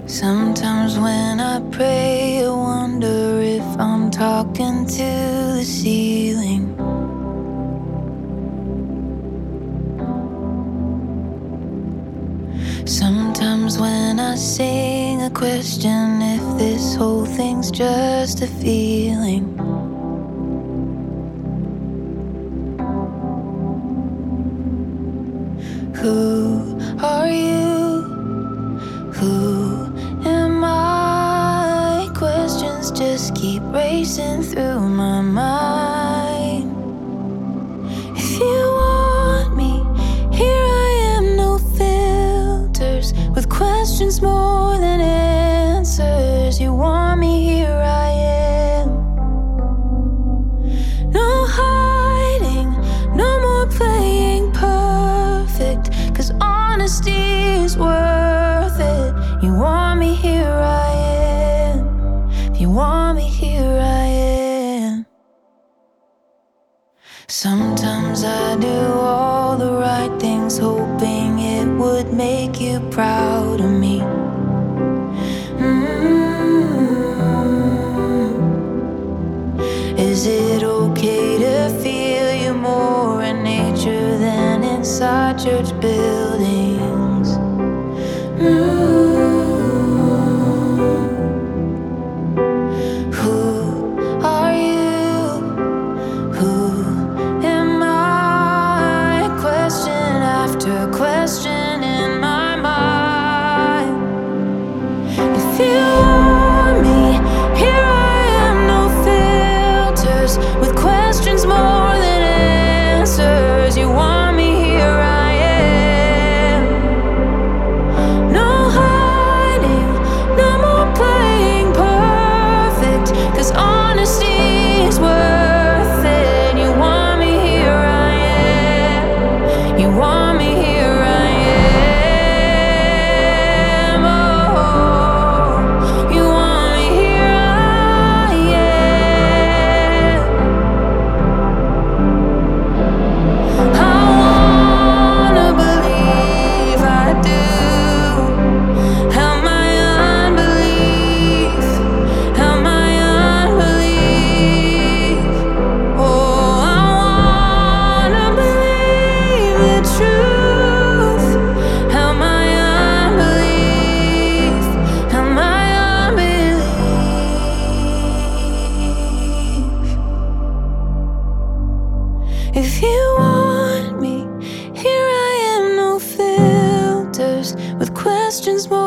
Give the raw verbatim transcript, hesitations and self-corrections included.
Sometimes when I pray, I wonder if I'm talking to the ceiling. Sometimes when I sing, I question if this whole thing's just a feeling. Who are you? Who am I? Questions just keep racing through my mind. If you want me, here I am, no filters, with questions more than answers. You want me, here I am. No hiding, no more playing perfect, 'cause honesty is worth it. You want me, here I am. If you want me, here I am. Sometimes I do all the right things, hoping it would make you proud of me. Mm-hmm. Is it okay to feel you more in nature than inside church buildings? Mm-hmm. Who are you? Who am I? Question after question in my mind. If you want me, here I am, no filters, with questions more than answers. You want me, here I am. No hiding, no more playing perfect, 'cause honesty is worth it. You want me, here I am. You want me, here I am. Oh, you want me, here I am. I wanna believe I do. Help my unbelief, help my unbelief. Oh, I wanna believe the truth. Help my unbelief, help my unbelief. If you want me, here I am, no filters, with questions more